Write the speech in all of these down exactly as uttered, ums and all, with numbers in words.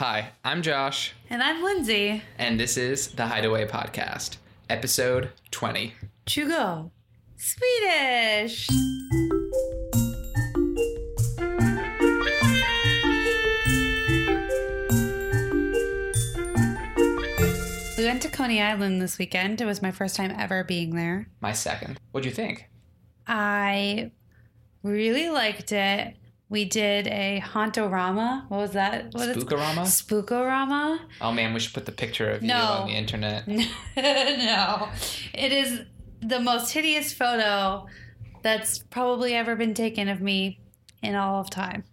Hi, I'm Josh. And I'm Lindsay. And this is the Hideaway Podcast, episode twenty. Chugo. Swedish. We went to Coney Island this weekend. It was my first time ever being there. My second. What'd you think? I really liked it. We did a Hauntorama. What was that? What Spookorama? Is Spookorama. Oh man, we should put the picture of you No. on the internet. No. It is the most hideous photo that's probably ever been taken of me in all of time.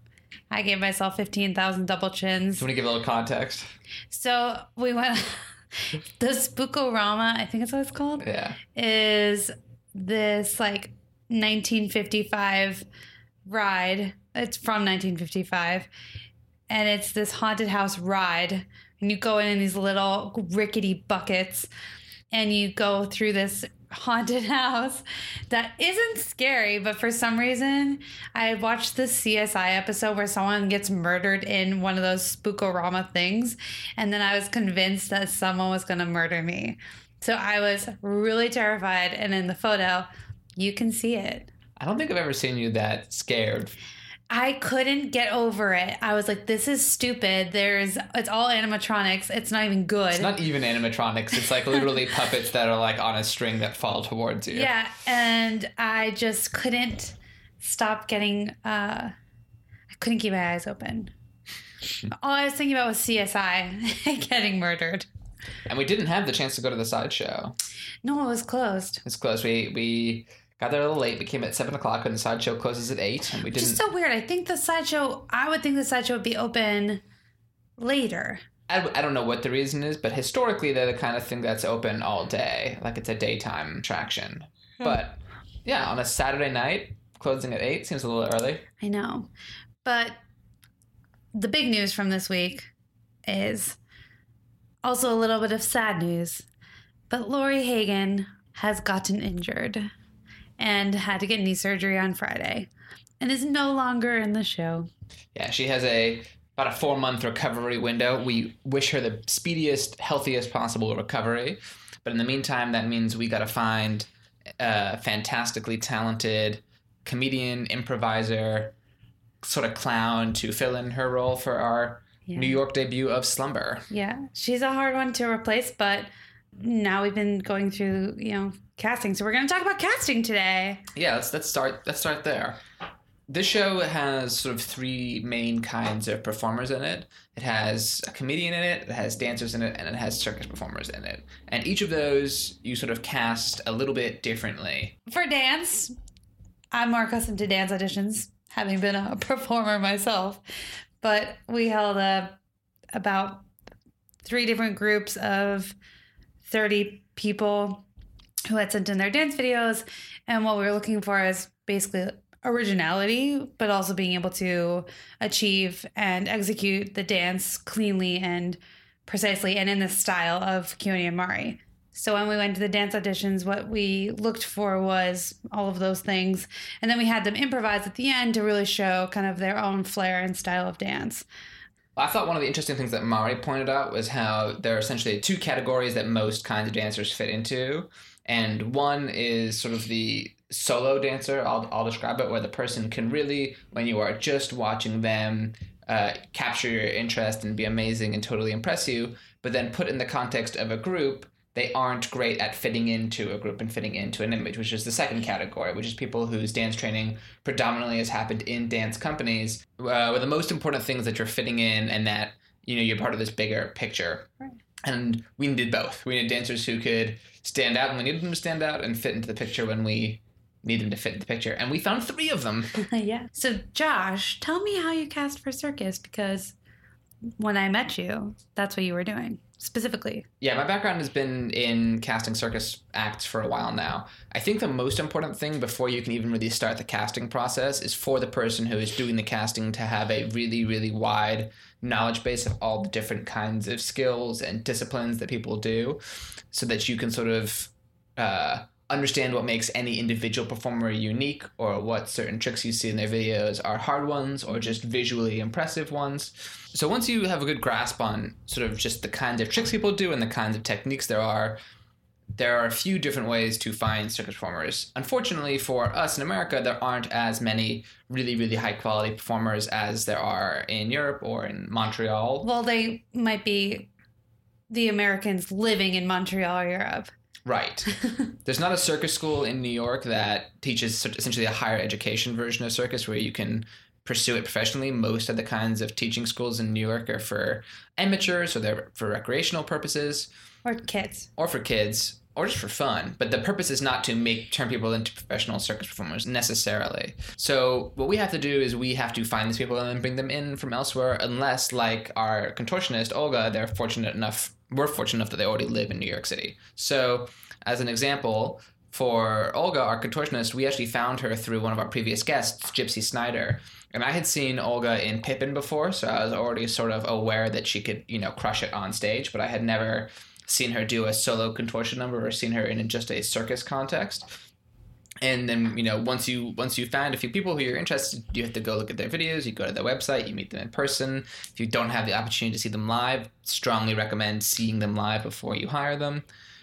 I gave myself fifteen thousand double chins. Do you want to give a little context? So we went... The Spookorama, I think that's what it's called, Yeah. is this like nineteen fifty-five ride. It's from nineteen fifty-five. And it's this haunted house ride. And you go in in these little rickety buckets. And you go through this haunted house that isn't scary, but for some reason I watched this C S I episode where someone gets murdered in one of those Spookorama things, and then I was convinced that someone was going to murder me. So I was really terrified, and in the photo you can see it. I don't think I've ever seen you that scared. I couldn't get over it. I was like, this is stupid. There's, it's all animatronics. It's not even good. It's not even animatronics. It's like literally puppets that are like on a string that fall towards you. Yeah, and I just couldn't stop getting, uh, I couldn't keep my eyes open. All I was thinking about was C S I getting murdered. And we didn't have the chance to go to the sideshow. No, it was closed. It's close. We we got there a little late. We came at seven o'clock and the sideshow closes at eight. And we didn't. Just so weird. I think the sideshow, I would think the sideshow would be open later. I, I don't know what the reason is, but historically they're the kind of thing that's open all day. Like it's a daytime attraction. Hmm. But yeah, on a Saturday night, closing at eight seems a little early. I know. But the big news from this week is also a little bit of sad news. But Lori Hagen has gotten injured and had to get knee surgery on Friday and is no longer in the show. Yeah, she has a about a four-month recovery window. We wish her the speediest, healthiest possible recovery. But in the meantime, that means we got to find a fantastically talented comedian, improviser, sort of clown to fill in her role for our Yeah. New York debut of Slumber. Yeah, she's a hard one to replace, but now we've been going through, you know, casting. So we're going to talk about casting today. Yeah, let's let's start let's start there. This show has sort of three main kinds of performers in it. It has a comedian in it, it has dancers in it, and it has circus performers in it. And each of those you sort of cast a little bit differently. For dance, I'm more accustomed to dance auditions, having been a performer myself. But we held a, about three different groups of thirty people who had sent in their dance videos. And what we were looking for is basically originality, but also being able to achieve and execute the dance cleanly and precisely and in the style of Keone and Mari. So when we went to the dance auditions, what we looked for was all of those things. And then we had them improvise at the end to really show kind of their own flair and style of dance. I thought one of the interesting things that Mari pointed out was how there are essentially two categories that most kinds of dancers fit into. And one is sort of the solo dancer, I'll, I'll describe it, where the person can really, when you are just watching them, uh, capture your interest and be amazing and totally impress you. But then put in the context of a group, they aren't great at fitting into a group and fitting into an image, which is the second category, which is people whose dance training predominantly has happened in dance companies, uh, where the most important things that you're fitting in and that, you know, you're part of this bigger picture. Right. And we needed both. We needed dancers who could stand out when we needed them to stand out and fit into the picture when we need them to fit into the picture. And we found three of them. Yeah. So Josh, tell me how you cast for circus, because when I met you, that's what you were doing. Specifically. Yeah, my background has been in casting circus acts for a while now. I think the most important thing before you can even really start the casting process is for the person who is doing the casting to have a really, really wide knowledge base of all the different kinds of skills and disciplines that people do, so that you can sort of uh, understand what makes any individual performer unique, or what certain tricks you see in their videos are hard ones or just visually impressive ones. So once you have a good grasp on sort of just the kinds of tricks people do and the kinds of techniques there are, there are a few different ways to find circus performers. Unfortunately for us in America, there aren't as many really, really high quality performers as there are in Europe or in Montreal. Well, they might be the Americans living in Montreal or Europe. Right. There's not a circus school in New York that teaches essentially a higher education version of circus where you can pursue it professionally. Most of the kinds of teaching schools in New York are for amateurs, or they're for recreational purposes. Or kids. Or for kids, or just for fun. But the purpose is not to make turn people into professional circus performers necessarily. So what we have to do is we have to find these people and then bring them in from elsewhere, unless, like our contortionist, Olga, they're fortunate enough we're fortunate enough that they already live in New York City. So as an example, for Olga, our contortionist, we actually found her through one of our previous guests, Gypsy Snyder. And I had seen Olga in Pippin before, so I was already sort of aware that she could, you know, crush it on stage, but I had never seen her do a solo contortion number or seen her in just a circus context. And then, you know, once you once you find a few people who you're interested, you have to go look at their videos, you go to their website, you meet them in person. If you don't have the opportunity to see them live, strongly recommend seeing them live before you hire them.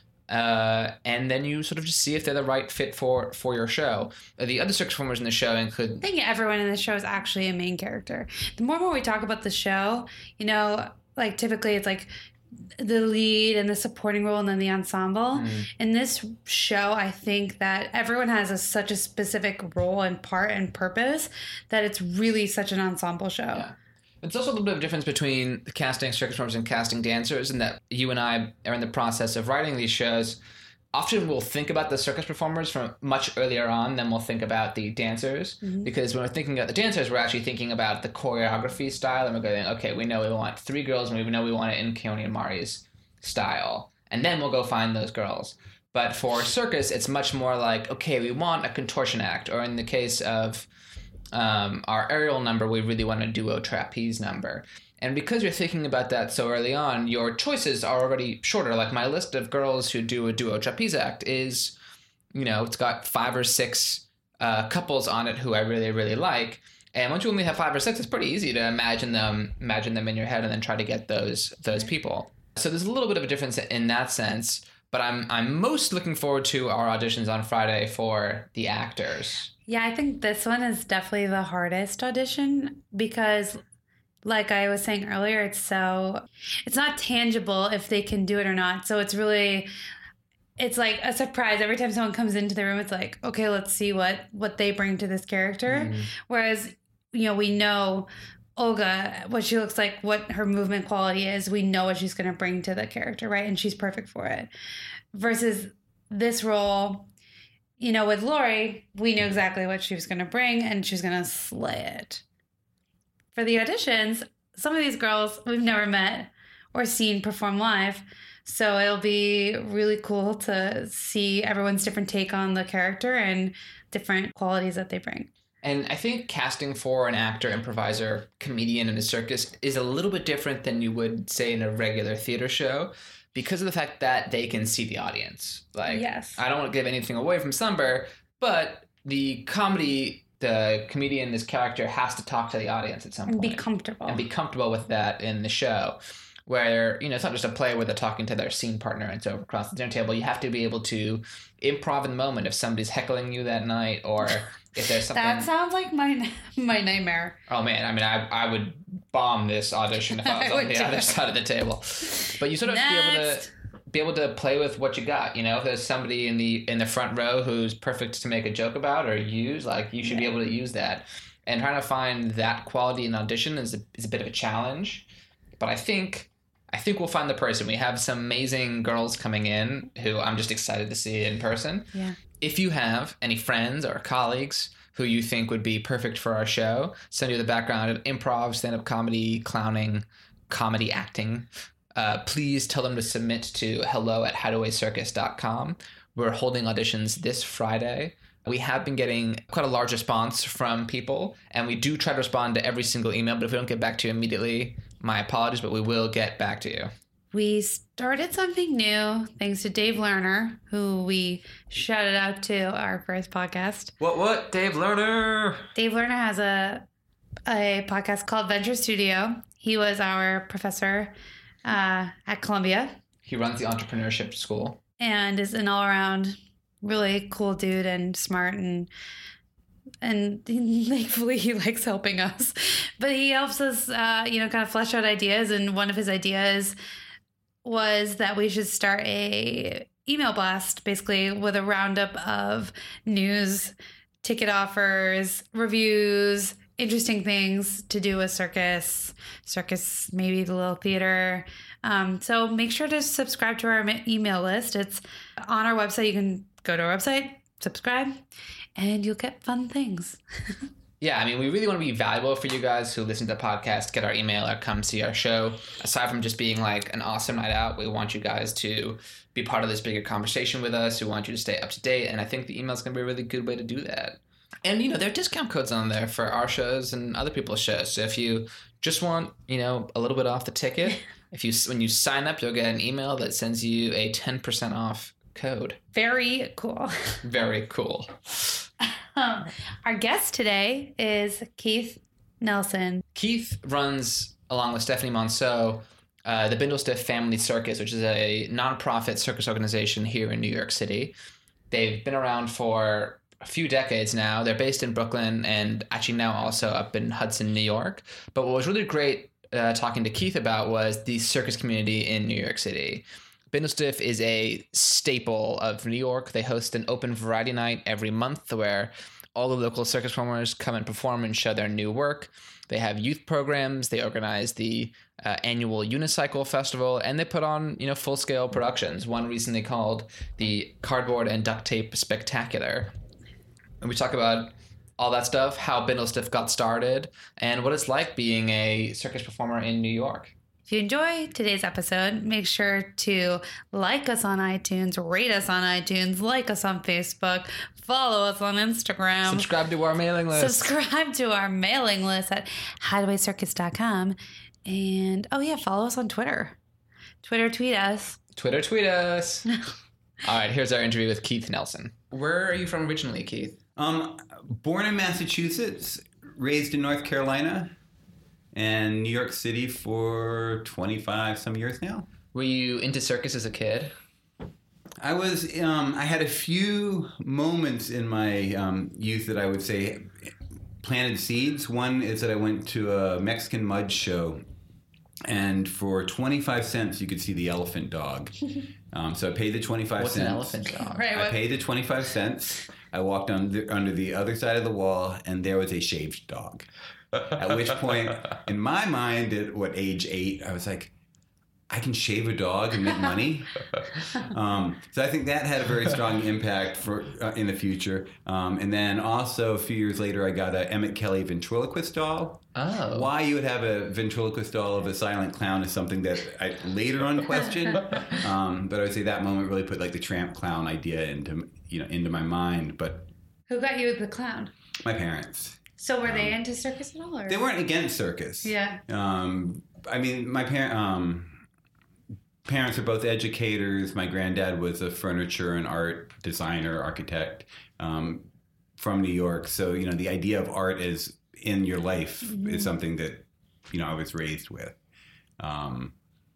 Uh, and then you sort of just see if they're the right fit for, for your show. The other circus performers in the show include... I think everyone in the show is actually a main character. The more and more we talk about the show, you know, like typically it's like the lead and the supporting role and then the ensemble. Mm. In this show, I think that everyone has a, such a specific role and part and purpose that it's really such an ensemble show. Yeah. It's also a little bit of a difference between casting circus performers and casting dancers, in that you and I are in the process of writing these shows. Often we'll think about the circus performers from much earlier on than we'll think about the dancers. Mm-hmm. Because when we're thinking about the dancers, we're actually thinking about the choreography style. And we're going, okay, we know we want three girls, and we know we want it in Keone and Mari's style. And then we'll go find those girls. But for circus, it's much more like, okay, we want a contortion act. Or in the case of um, our aerial number, we really want a duo trapeze number. And because you're thinking about that so early on, your choices are already shorter. Like my list of girls who do a duo trapeze act is, you know, it's got five or six uh, couples on it who I really, really like. And once you only have five or six, it's pretty easy to imagine them, imagine them in your head and then try to get those those people. So there's a little bit of a difference in that sense. But I'm I'm most looking forward to our auditions on Friday for the actors. Yeah, I think this one is definitely the hardest audition because, like I was saying earlier, it's so, it's not tangible if they can do it or not. So it's really, it's like a surprise. Every time someone comes into the room, it's like, okay, let's see what, what they bring to this character. Mm. Whereas, you know, we know Olga, what she looks like, what her movement quality is. We know what she's going to bring to the character, right? And she's perfect for it. Versus this role, you know, with Lori, we knew exactly what she was going to bring and she was going to slay it. For the auditions, some of these girls we've never met or seen perform live. So it'll be really cool to see everyone's different take on the character and different qualities that they bring. And I think casting for an actor, improviser, comedian in a circus is a little bit different than you would say in a regular theater show because of the fact that they can see the audience. Like, yes. I don't want to give anything away from Sunbur, but the comedy... the comedian, this character, has to talk to the audience at some and point. And be comfortable. And be comfortable with that in the show. Where, you know, it's not just a play where they're talking to their scene partner and so across the dinner table. You have to be able to improv in the moment if somebody's heckling you that night or if there's something... That sounds like my my nightmare. Oh, man. I mean, I I would bomb this audition if I was I on the other side of the table. But you sort of have to be able to... be able to play with what you got. You know, if there's somebody in the in the front row who's perfect to make a joke about or use, like, you should yeah. be able to use that. And trying to find that quality in audition is a, is a bit of a challenge. But I think I think we'll find the person. We have some amazing girls coming in who I'm just excited to see in person. Yeah. If you have any friends or colleagues who you think would be perfect for our show, send you the background of improv, stand-up comedy, clowning, comedy acting, Uh, please tell them to submit to hello at hideaway circus dot com. We're holding auditions this Friday. We have been getting quite a large response from people, and we do try to respond to every single email, but if we don't get back to you immediately, my apologies, but we will get back to you. we started something new thanks to Dave Lerner, who we shouted out to our first podcast. What, what? Dave Lerner? Dave Lerner has a a podcast called Venture Studio. He was our professor uh, at Columbia. He runs the entrepreneurship school. And is an all-around really cool dude and smart, and and thankfully he likes helping us. But he helps us, uh, you know, kind of flesh out ideas. And one of his ideas was that we should start a email blast, basically with a roundup of news, ticket offers, reviews, interesting things to do with circus, circus, maybe the little theater. Um, so make sure to subscribe to our email list. It's on our website. You can go to our website, subscribe, and you'll get fun things. Yeah, I mean, we really want to be valuable for you guys who listen to the podcast, get our email, or come see our show. Aside from just being like an awesome night out, we want you guys to be part of this bigger conversation with us. We want you to stay up to date, and I think the email is going to be a really good way to do that. And, you know, there are discount codes on there for our shows and other people's shows. So if you just want, you know, a little bit off the ticket, if you when you sign up, you'll get an email that sends you a ten percent off code. Very cool. Very cool. Um, our guest today is Keith Nelson. Keith runs, along with Stephanie Monceau, uh, the Bindlestiff Family Circus, which is a nonprofit circus organization here in New York City. They've been around for a few decades now. They're based in Brooklyn and actually now also up in Hudson, New York. But what was really great uh, talking to Keith about was the circus community in New York City. Bindlestiff is a staple of New York. They host an open variety night every month where all the local circus performers come and perform and show their new work. They have youth programs. They organize the uh, annual Unicycle Festival, and they put on, you know, full-scale productions. One recently called the Cardboard and Duct Tape Spectacular. And we talk about all that stuff, how Bindlestiff got started, and what it's like being a circus performer in New York. If you enjoy today's episode, make sure to like us on iTunes, rate us on iTunes, like us on Facebook, follow us on Instagram. Subscribe to our mailing list. Subscribe to our mailing list at hideaway circus dot com. And, oh yeah, follow us on Twitter. Twitter tweet us. Twitter tweet us. All right, here's our interview with Keith Nelson. Where are you from originally, Keith? Um, born in Massachusetts, raised in North Carolina, and New York City for twenty-five some years now. Were you into circus as a kid? I was, um, I had a few moments in my um, youth that I would say planted seeds. One is that I went to a Mexican mud show, and for twenty-five cents you could see the elephant dog. Um, so I paid the twenty-five What's cents. What's an elephant dog? Right, I paid the twenty-five cents. I walked under, under the other side of the wall, and there was a shaved dog. At which point, in my mind, at what, age eight, I was like, I can shave a dog and make money. um, so I think that had a very strong impact for uh, in the future. Um, and then also a few years later, I got a Emmett Kelly ventriloquist doll. Oh. Why you would have a ventriloquist doll of a silent clown is something that I later on questioned. Um, but I would say that moment really put like the tramp clown idea into you know into my mind. But Who got you the clown? my parents. So were they into circus at all? Or? They weren't against circus. Yeah. Um, I mean, my parent. Um, Parents are both educators. My granddad was a furniture and art designer, architect um, from New York. So, you know, the idea of art is in your life mm-hmm. is something that, you know, I was raised with. Um,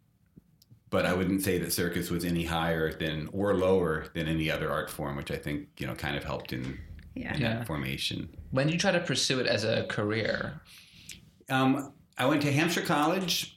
but I wouldn't say that circus was any higher than or lower than any other art form, which I think, you know, kind of helped in, yeah. in Yeah. that formation. When did you try to pursue it as a career? Um, I went to Hampshire College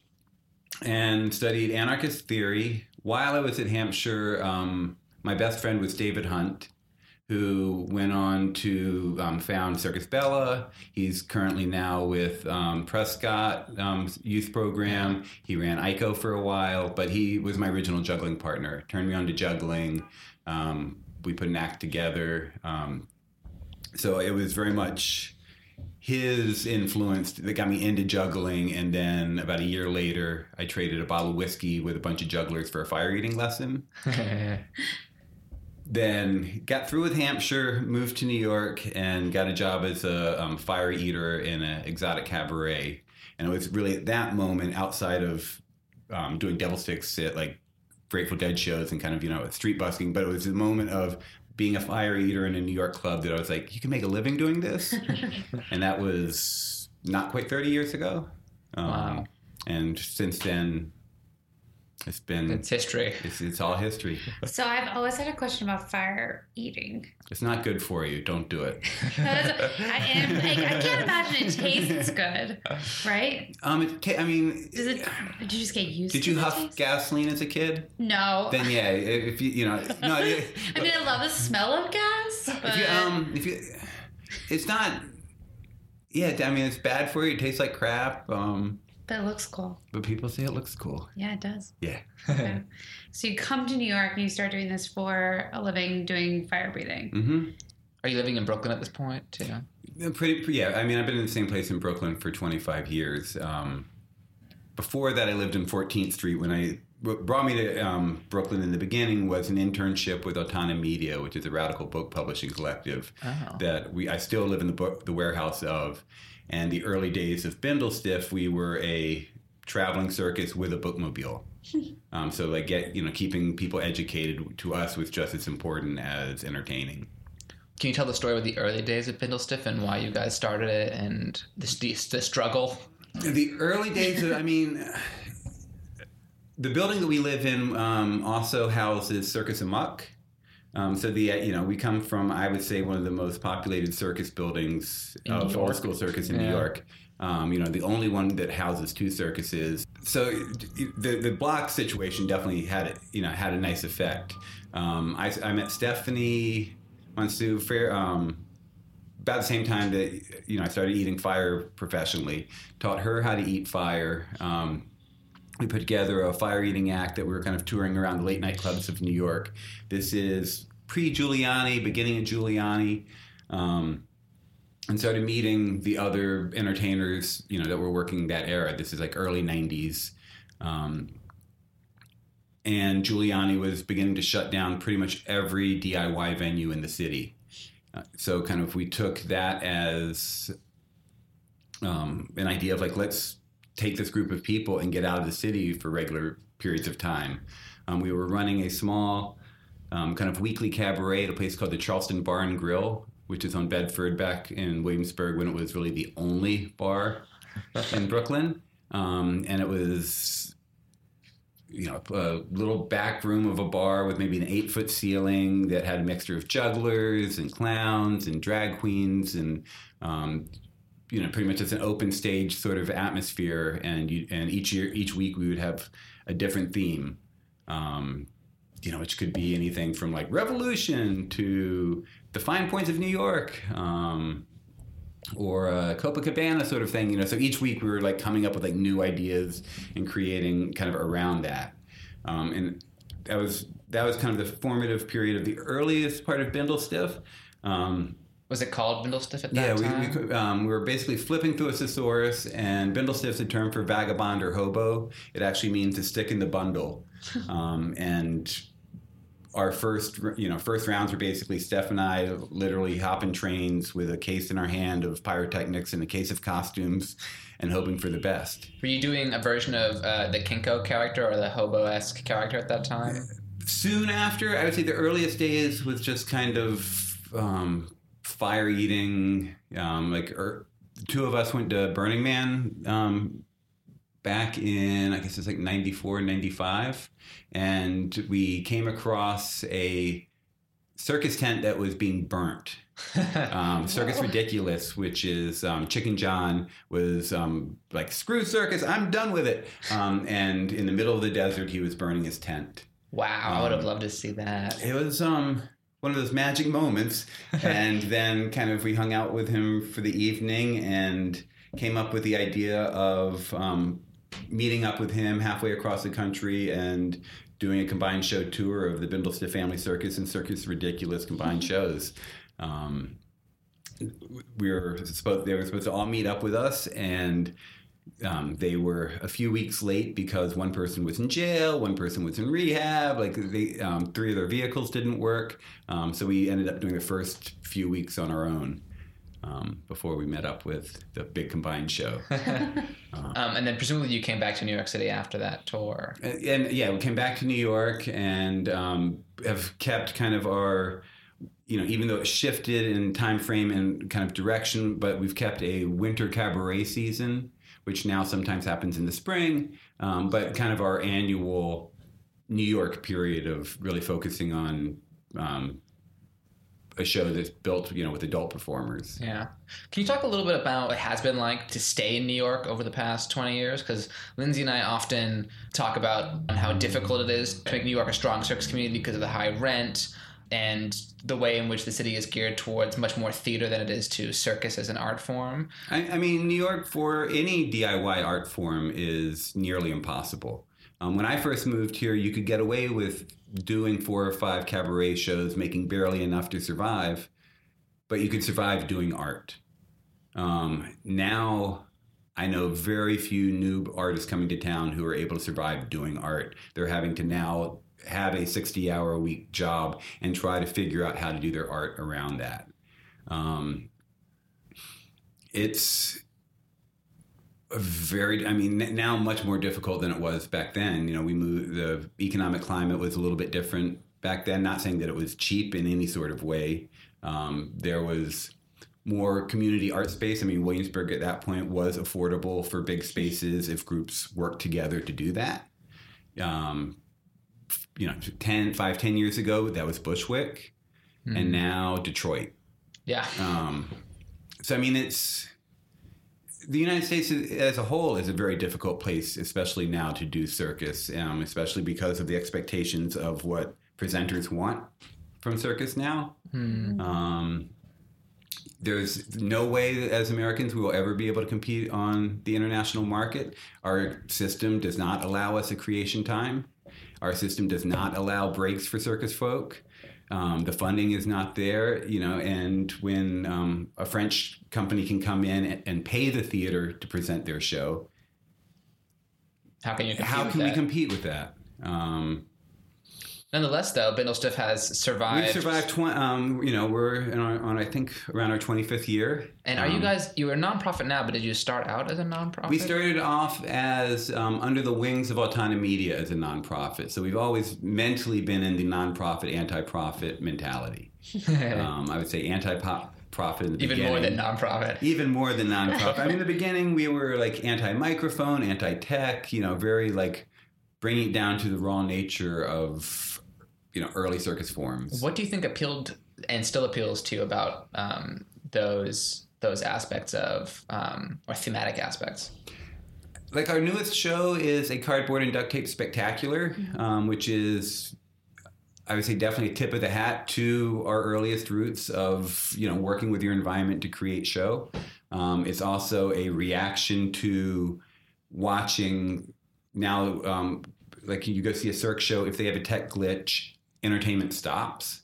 and studied anarchist theory. While I was at Hampshire, um, my best friend was David Hunt, who went on to um, found Circus Bella. He's currently now with um, Prescott um, Youth Program. He ran I C O for a while, but he was my original juggling partner. Turned me on to juggling. Um, we put an act together. Um, so it was very much his influence that got me into juggling, and then about a year later, I traded a bottle of whiskey with a bunch of jugglers for a fire eating lesson. Then got through with Hampshire, moved to New York, and got a job as a um, fire eater in an exotic cabaret. And it was really at that moment, outside of um, doing devil sticks at like Grateful Dead shows and kind of, you know, street busking. But it was a moment of being a fire eater in a New York club that I was like, you can make a living doing this. And that was not quite thirty years ago. Um, Wow. And since then, it's been... It's history. It's, it's all history. So I've always had a question about fire eating. It's not good for you. Don't do it. That's- I, am, like, I can't imagine it tastes good, right? Um, it, ca- I mean... Does it? Did you just get used Did to you the huff taste? gasoline as a kid? No. Then yeah, if you, you know... No, I mean, I love the smell of gas, but if you, um, if you... It's not... Yeah, I mean, it's bad for you. It tastes like crap. Um, but it looks cool. but people say it looks cool. Yeah, it does. Yeah. Okay. So you come to New York and you start doing this for a living, doing fire breathing. Mm-hmm. Are you living in Brooklyn at this point, too? Yeah, Pretty, yeah. I mean, I've been in the same place in Brooklyn for twenty-five years. Um, before that, I lived in fourteenth Street. When I what brought me to um, Brooklyn in the beginning was an internship with Autonomous Media, which is a radical book publishing collective Oh. that we I still live in the book the warehouse of. And the early days of Bindlestiff, we were a traveling circus with a bookmobile. um, so, like, get you know, keeping people educated to us was just as important as entertaining. Can you tell the story of the early days of Bindlestiff and why you guys started it and the, the, the struggle? The early days of, I mean, the building that we live in um, also houses Circus Amok. Um, so the uh, you know we come from I would say one of the most populated circus buildings In of New old York. school circus in Yeah. New York. Um, you know the only one that houses two circuses. So the the block situation definitely had it you know had a nice effect. Um, I, I met Stephanie Mansu fair um, about the same time that you know I started eating fire professionally. Taught her how to eat fire. Um, We put together a fire eating act that we were kind of touring around the late night clubs of New York. This is pre-Giuliani, beginning of Giuliani, um, and started meeting the other entertainers, you know, that were working that era. This is like early nineties, um, and Giuliani was beginning to shut down pretty much every D I Y venue in the city. Uh, so, kind of, we took that as um, an idea of like, let's take this group of people and get out of the city for regular periods of time. Um, we were running a small um, kind of weekly cabaret at a place called the Charleston Bar and Grill, which is on Bedford back in Williamsburg when it was really the only bar in Brooklyn. Um, and it was, you know, a little back room of a bar with maybe an eight foot ceiling that had a mixture of jugglers and clowns and drag queens and, um, you know, pretty much it's an open stage sort of atmosphere, and you, and each year, each week, we would have a different theme, um, you know, which could be anything from like revolution to the fine points of New York, um, or a Copacabana sort of thing, you know. So each week we were like coming up with like new ideas and creating kind of around that, um, and that was that was kind of the formative period of the earliest part of Bindlestiff. Um, Was it called Bindlestiff at that Yeah, time? we, we, um, we were basically flipping through a thesaurus, and Bindlestiff's a term for vagabond or hobo. It actually means to stick in the bundle. um, and our first, you know, first rounds were basically Steph and I literally hopping trains with a case in our hand of pyrotechnics and a case of costumes, and hoping for the best. Were you doing a version of uh, the Kinko character or the hobo-esque character at that time? Soon after, I would say the earliest days was just kind of um, fire eating. Um, like er, two of us went to Burning Man um, back in, I guess it's like ninety-four, ninety-five. And we came across a circus tent that was being burnt. um, Circus Ridiculous, which is um, Chicken John, was um, like, screw circus, I'm done with it. Um, and in the middle of the desert, he was burning his tent. Wow, I would have Um, loved to see that. It was um, one of those magic moments. And then kind of we hung out with him for the evening and came up with the idea of um, meeting up with him halfway across the country and doing a combined show tour of the Bindlestiff Family Circus and Circus Ridiculous combined shows. Um, we were supposed they were supposed to all meet up with us, and um, they were a few weeks late because one person was in jail, one person was in rehab. Like they, um, three of their vehicles didn't work, um, so we ended up doing the first few weeks on our own. um, before we met up with the big combined show. um, and then presumably you came back to New York City after that tour. And, and yeah, we came back to New York and um, have kept kind of our, you know, even though it shifted in time frame and kind of direction, but we've kept a winter cabaret season, which now sometimes happens in the spring, um, but kind of our annual New York period of really focusing on um, a show that's built, you know, with adult performers. Yeah. Can you talk a little bit about what it has been like to stay in New York over the past twenty years? Because Lindsay and I often talk about how difficult it is to make New York a strong circus community because of the high rent and the way in which the city is geared towards much more theater than it is to circus as an art form. I, I mean, New York for any D I Y art form is nearly impossible. Um, when I first moved here, you could get away with doing four or five cabaret shows, making barely enough to survive, but you could survive doing art. Um, now, I know very few new artists coming to town who are able to survive doing art. They're having to now have a sixty-hour-a-week job and try to figure out how to do their art around that. Um, it's a very, I mean, now much more difficult than it was back then. You know, we moved, the economic climate was a little bit different back then, not saying that it was cheap in any sort of way. Um, there was more community art space. I mean, Williamsburg at that point was affordable for big spaces if groups worked together to do that. Um, you know, ten, five, ten years ago, that was Bushwick, mm. and now Detroit. Yeah. Um, so, I mean, it's, the United States as a whole is a very difficult place, especially now to do circus, um, especially because of the expectations of what presenters want from circus now. Mm. Um, there's no way that as Americans we will ever be able to compete on the international market. Our system does not allow us a creation time. Our system does not allow breaks for circus folk. Um, the funding is not there, you know, and when um, a French company can come in and, and pay the theater to present their show, how can you compete how with can that? we compete with that? Um, Nonetheless, though, Bindlestiff has survived. We've survived. Tw- um, you know, we're in our, on I think around our twenty-fifth year. And are um, you guys? You were a nonprofit now, but did you start out as a nonprofit? We started off as um, under the wings of Autonomy Media as a nonprofit. So we've always mentally been in the nonprofit, anti-profit mentality. um, I would say anti-profit in the Even beginning. more than nonprofit. Even more than nonprofit. I mean, in the beginning, we were like anti-microphone, anti-tech. You know, very like bringing it down to the raw nature of, you know, early circus forms. What do you think appealed and still appeals to you about um, those those aspects of um, or thematic aspects? Like our newest show is a cardboard and duct tape spectacular, um, which is, I would say, definitely a tip of the hat to our earliest roots of, you know, working with your environment to create show. Um, it's also a reaction to watching now. Um, like you go see a Cirque show, if they have a tech glitch, entertainment stops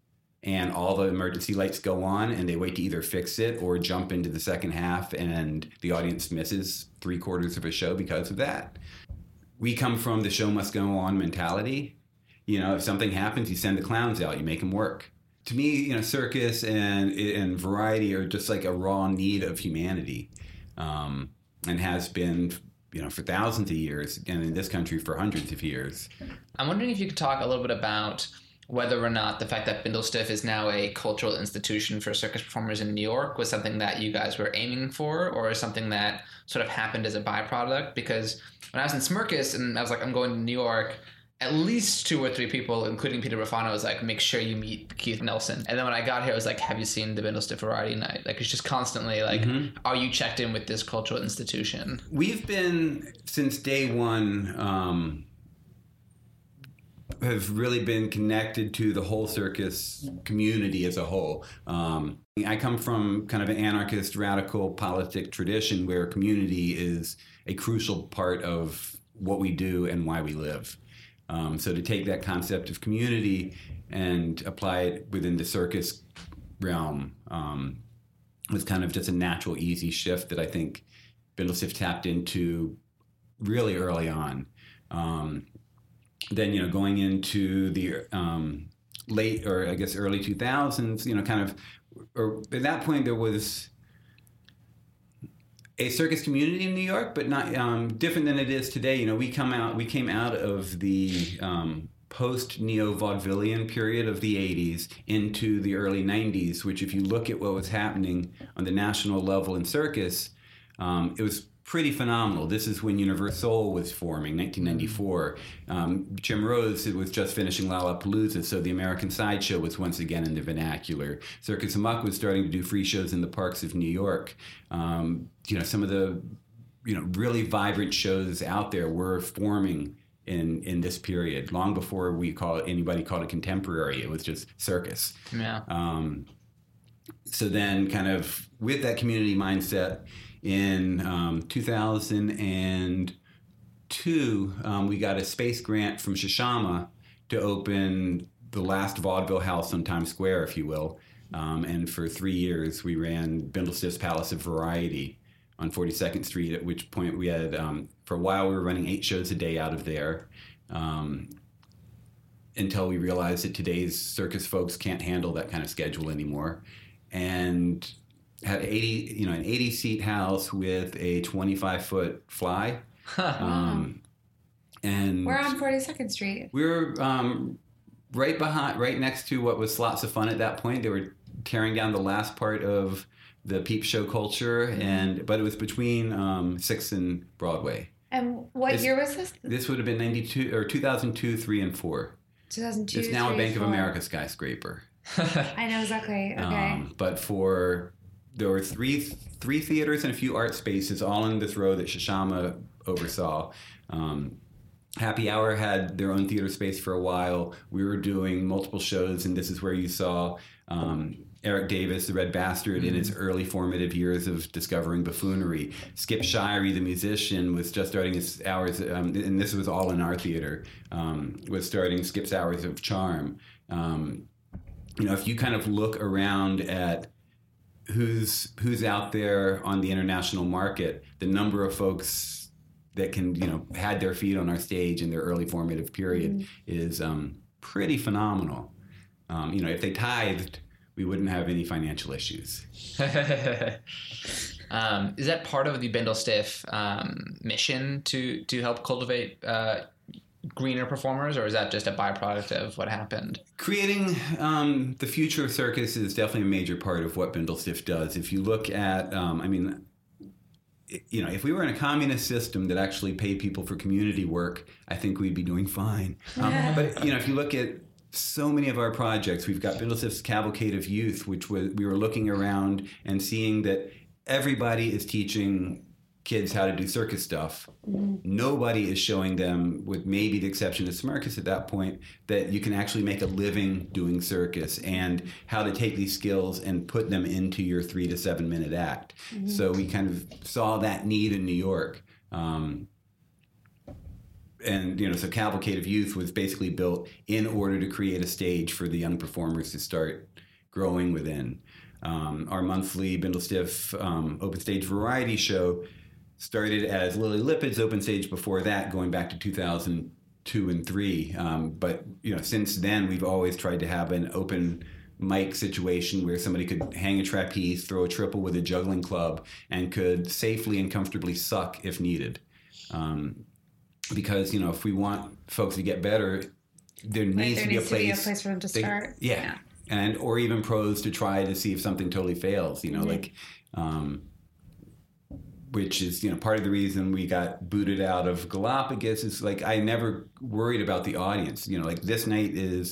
and all the emergency lights go on and they wait to either fix it or jump into the second half and the audience misses three quarters of a show because of that. We come from the show must go on mentality. You know, if something happens, you send the clowns out, you make them work. To me, you know, circus and and variety are just like a raw need of humanity, um, and has been, you know, for thousands of years, and in this country for hundreds of years. I'm wondering if you could talk a little bit about whether or not the fact that Bindlestiff is now a cultural institution for circus performers in New York was something that you guys were aiming for, or is something that sort of happened as a byproduct. Because when I was in Smirkus and I was like, I'm going to New York, at least two or three people, including Peter Ruffano, was like, make sure you meet Keith Nelson. And then when I got here, I was like, have you seen the Bindlestiff Variety Night? Like, it's just constantly like, mm-hmm. Are you checked in with this cultural institution? We've been, since day one, um, have really been connected to the whole circus community as a whole. Um, I come from kind of an anarchist, radical politic tradition where community is a crucial part of what we do and why we live. Um, so to take that concept of community and apply it within the circus realm um, was kind of just a natural, easy shift that I think Bindlestiff tapped into really early on. Um, then, you know, going into the um, late or I guess early two thousands, you know, kind of, or at that point there was a circus community in New York, but not um, different than it is today. You know, we come out, we came out of the um, post-neo-vaudevillian period of the eighties into the early nineties, which if you look at what was happening on the national level in circus, um, it was pretty phenomenal. This is when Universal was forming, nineteen ninety-four. Um, Jim Rose was just finishing Lollapalooza, so the American Sideshow was once again in the vernacular. Circus Amok was starting to do free shows in the parks of New York. Um, you know, some of the you know really vibrant shows out there were forming in in this period, long before we call it, anybody called it contemporary. It was just circus. Yeah. Um, so then, kind of with that community mindset. In um, two thousand two, um, we got a space grant from Shishama to open the last vaudeville house on Times Square, if you will. Um, and for three years, we ran Bindlestiff's Palace of Variety on forty-second Street, at which point we had, um, for a while, we were running eight shows a day out of there. Um, until we realized that today's circus folks can't handle that kind of schedule anymore. And had eighty, you know, an eighty seat house with a twenty-five foot fly, um, and we're on forty-second Street. We were um, right behind, right next to what was Slots of Fun at that point. They were tearing down the last part of the peep show culture, mm-hmm. and but it was between um, Sixth and Broadway. And what this, year was this? This would have been ninety-two or two thousand two, three, and four. two thousand two. It's now three, a Bank four. of America skyscraper. I know exactly. Okay, um, but for There were three three theaters and a few art spaces all in this row that Shishama oversaw. Um, Happy Hour had their own theater space for a while. We were doing multiple shows, and this is where you saw um, Eric Davis, the Red Bastard, mm-hmm. in his early formative years of discovering buffoonery. Skip Shirey, the musician, was just starting his hours, um, and this was all in our theater, um, was starting Skip's Hours of Charm. Um, you know, if you kind of look around at who's who's out there on the international market, the number of folks that can, you know, had their feet on our stage in their early formative period mm-hmm. is um, pretty phenomenal. Um, you know, if they tithed, we wouldn't have any financial issues. um, is that part of the Bindlestiff um, mission to to help cultivate uh, greener performers, or is that just a byproduct of what happened? Creating um, the future of circus is definitely a major part of what Bindlestiff does. If you look at, um, I mean, you know, if we were in a communist system that actually paid people for community work, I think we'd be doing fine. Um, yeah. But, you know, if you look at so many of our projects, we've got Bindlestiff's Cavalcade of Youth, which was, we were looking around and seeing that everybody is teaching kids how to do circus stuff. Mm-hmm. Nobody is showing them, with maybe the exception of Smirkus at that point, that you can actually make a living doing circus and how to take these skills and put them into your three to seven minute act. Mm-hmm. So we kind of saw that need in New York. Um, and, you know, so Cavalcade of Youth was basically built in order to create a stage for the young performers to start growing within. Um, our monthly Bindlestiff um, open stage variety show started as Lily Lipid's open stage before that, going back to two thousand two and three. Um, but, you know, since then, we've always tried to have an open mic situation where somebody could hang a trapeze, throw a triple with a juggling club, and could safely and comfortably suck if needed. Um, because, you know, if we want folks to get better, there needs, like there to, needs be a place, to be a place for them to they, start. Yeah. yeah. And, or even pros to try to see if something totally fails, you know, mm-hmm. like, um, which is, you know, part of the reason we got booted out of Galapagos is like, I never worried about the audience. You know, like this night is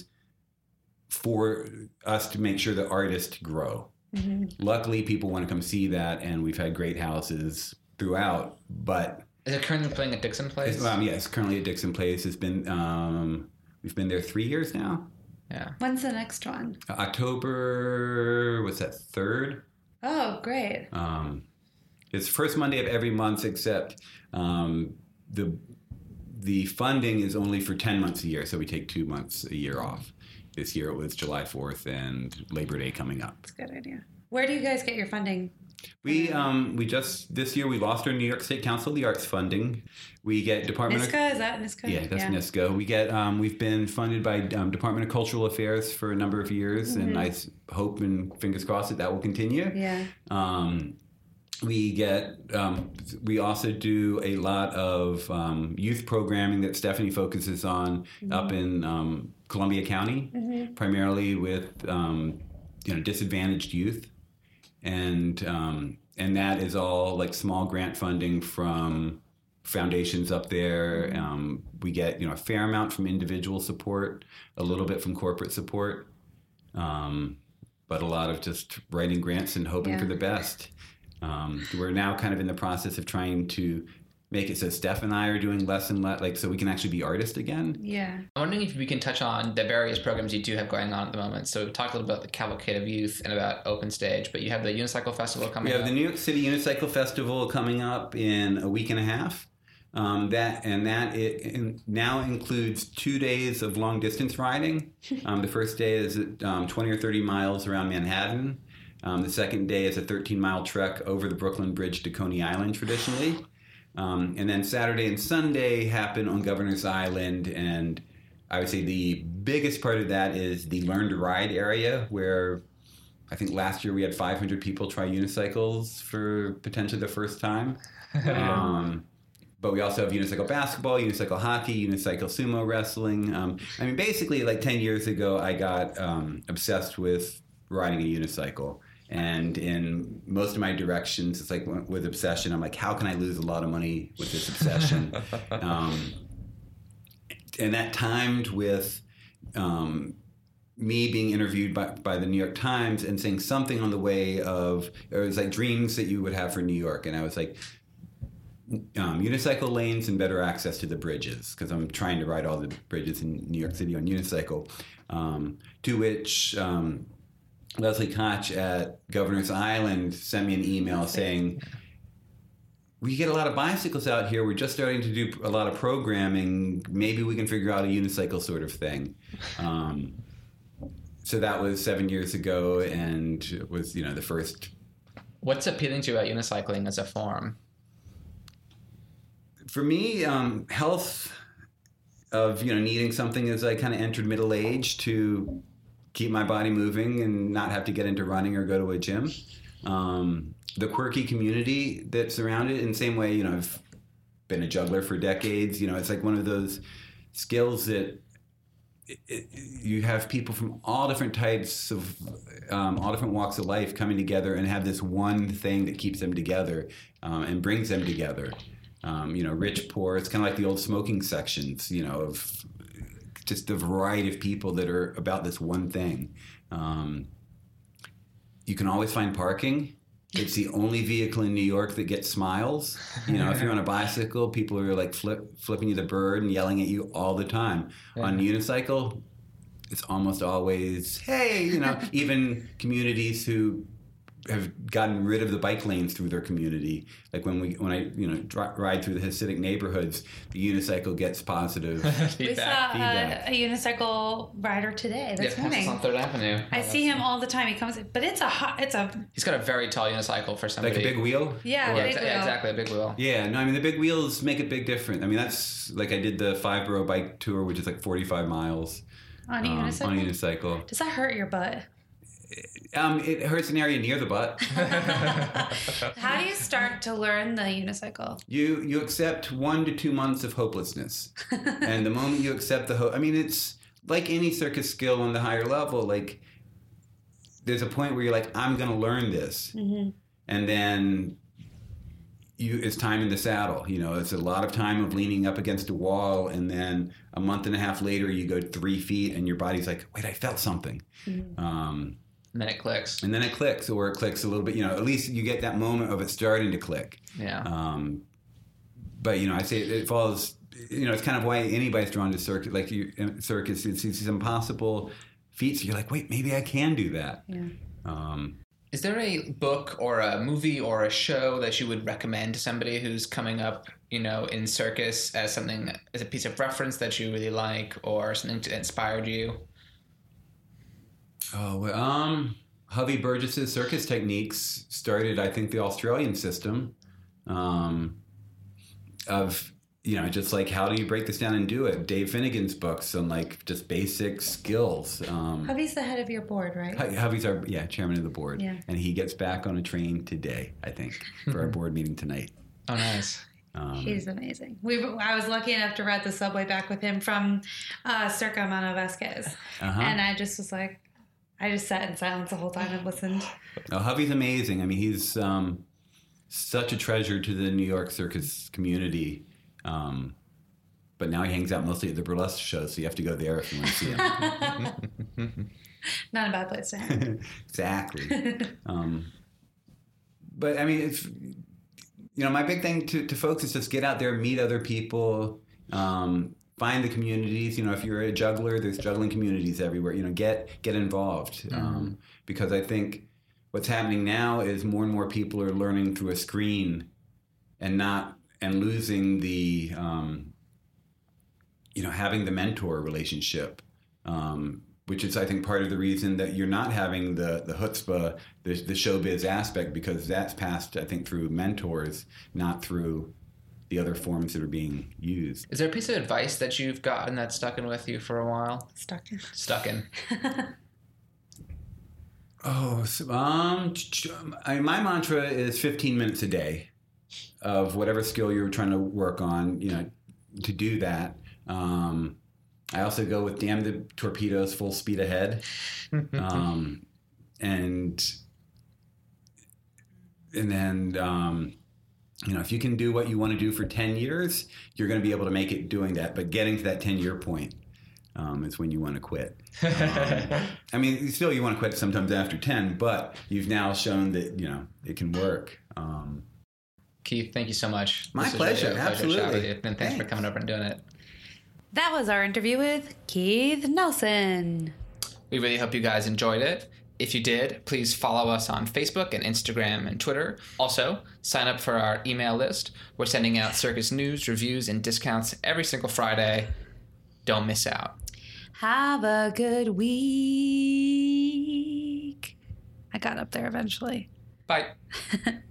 for us to make sure the artists grow. Mm-hmm. Luckily, people want to come see that, and we've had great houses throughout, but... Is it currently playing at Dixon Place? Um, yeah, it's currently at Dixon Place. It's been, um, we've been there three years now. Yeah. When's the next one? Uh, October, what's that, third? Oh, great. Um, it's first Monday of every month, except um, the the funding is only for ten months a year, so we take two months a year off. This year it was July fourth and Labor Day coming up. That's a good idea. Where do you guys get your funding? We um we just this year we lost our New York State Council of the Arts funding. We get Department of NISCA, is that NISCA? Yeah, that's NISCA. We get um we've been funded by um, Department of Cultural Affairs for a number of years, mm-hmm. and I hope and fingers crossed that that will continue. Yeah. Um, we get um, we also do a lot of um, youth programming that Stephanie focuses on mm-hmm. up in um, Columbia County, mm-hmm. primarily with um, you know disadvantaged youth. And um, and that is all like small grant funding from foundations up there. Um, we get you know a fair amount from individual support, a little bit from corporate support, um, but a lot of just writing grants and hoping yeah. for the best. Um, we're now kind of in the process of trying to make it so Steph and I are doing less and less, like so we can actually be artists again. Yeah. I'm wondering if we can touch on the various programs you do have going on at the moment. So we talked a little about the Cavalcade of Youth and about Open Stage, but you have the Unicycle Festival coming up. We have up. the New York City Unicycle Festival coming up in a week and a half. Um, that and that it in, now includes two days of long distance riding. Um, the first day is um, twenty or thirty miles around Manhattan. Um, the second day is a thirteen mile trek over the Brooklyn Bridge to Coney Island traditionally. Um, and then Saturday and Sunday happen on Governor's Island, and I would say the biggest part of that is the Learn to Ride area, where I think last year we had five hundred people try unicycles for potentially the first time. um, but we also have unicycle basketball, unicycle hockey, unicycle sumo wrestling. Um, I mean, basically, like ten years ago, I got um, obsessed with riding a unicycle. And in most of my directions, it's like with obsession, I'm like, how can I lose a lot of money with this obsession? um, and that timed with um, me being interviewed by, by the New York Times and saying something on the way of, it was like dreams that you would have for New York. And I was like, um, unicycle lanes and better access to the bridges, because I'm trying to ride all the bridges in New York City on unicycle. Um, to which... Um, Leslie Koch at Governor's Island sent me an email saying, we get a lot of bicycles out here. We're just starting to do a lot of programming. Maybe we can figure out a unicycle sort of thing. Um, so that was seven years ago, and it was, you know, the first. What's appealing to you about unicycling as a form? For me, um, health of, you know, needing something as I kind of entered middle age to keep my body moving and not have to get into running or go to a gym. Um, the quirky community that's around it, in the same way, you know, I've been a juggler for decades. You know, it's like one of those skills that it, it, you have people from all different types of, um, all different walks of life coming together and have this one thing that keeps them together um, and brings them together. Um, you know, rich, poor. It's kind of like the old smoking sections, you know, of just the variety of people that are about this one thing. Um, you can always find parking. It's the only vehicle in New York that gets smiles. You know, if you're on a bicycle, people are like flip, flipping you the bird and yelling at you all the time. Yeah. On a unicycle, it's almost always, hey, you know, even communities who have gotten rid of the bike lanes through their community. Like when we, when I, you know, dri- ride through the Hasidic neighborhoods, the unicycle gets positive feedback. We saw a, a unicycle rider today this yeah, morning on Third Avenue. I oh, see him all the time. He comes, but it's a hot, it's a. He's got a very tall unicycle for somebody. Like a big wheel. Yeah, yeah, big exa- wheel. yeah, exactly, a big wheel. Yeah, no, I mean the big wheels make a big difference. I mean that's like I did the five borough bike tour, which is like forty-five miles on a um, unicycle. On a unicycle. Does that hurt your butt? Um, it hurts an area near the butt. How do you start to learn the unicycle? You you accept one to two months of hopelessness, and the moment you accept the hope, I mean, it's like any circus skill on the higher level. Like, there's a point where you're like, I'm going to learn this, mm-hmm. and then you it's time in the saddle. You know, it's a lot of time of leaning up against a wall, and then a month and a half later, you go three feet, and your body's like, wait, I felt something. Mm-hmm. Um, And then it clicks. And then it clicks, or it clicks a little bit. You know, at least you get that moment of it starting to click. Yeah. Um, but, you know, I say it, it falls, you know, it's kind of why anybody's drawn to circus. Like, you, circus, it's these impossible feats. You're like, wait, maybe I can do that. Yeah. Um, Is there a book or a movie or a show that you would recommend to somebody who's coming up, you know, in circus as something, as a piece of reference that you really like, or something that inspired you? Oh, well, um, Hovey Burgess's circus techniques started, I think, the Australian system um, of, you know, just like how do you break this down and do it? Dave Finnegan's books on like just basic skills. Um, Hovey's the head of your board, right? Hovey's our, yeah, chairman of the board. Yeah. And he gets back on a train today, I think, for our board meeting tonight. Oh, nice. Um, He's amazing. We, I was lucky enough to ride the subway back with him from uh, Circa Mano Vasquez. Uh-huh. And I just was like, I just sat in silence the whole time and listened. Oh, Hovey's amazing. I mean, he's um, such a treasure to the New York circus community. Um, but now he hangs out mostly at the burlesque shows, so you have to go there if you want to see him. Not a bad place to hang. Exactly. um, but I mean, it's, you know, my big thing to, to folks is just get out there, meet other people, um, find the communities. You know, if you're a juggler, there's juggling communities everywhere. You know, get get involved. Mm-hmm. Um, because I think what's happening now is more and more people are learning through a screen and not and losing the, um, you know, having the mentor relationship, um, which is, I think, part of the reason that you're not having the, the chutzpah, the, the showbiz aspect, because that's passed, I think, through mentors, not through the other forms that are being used. Is there a piece of advice that you've gotten that's stuck in with you for a while? Stuck in. Stuck in. oh, so, um, I, my mantra is fifteen minutes a day of whatever skill you're trying to work on, you know, to do that. Um, I also go with damn the torpedoes, full speed ahead. um, and, and then, um, you know, if you can do what you want to do for ten years, you're going to be able to make it doing that. But getting to that ten year point um, is when you want to quit. Um, I mean, still you want to quit sometimes after ten, but you've now shown that, you know, it can work. Um, Keith, thank you so much. My this was pleasure. Really a pleasure Absolutely. chatting with you. And thanks, Thanks for coming over and doing it. That was our interview with Keith Nelson. We really hope you guys enjoyed it. If you did, please follow us on Facebook and Instagram and Twitter. Also, sign up for our email list. We're sending out circus news, reviews, and discounts every single Friday. Don't miss out. Have a good week. I got up there eventually. Bye.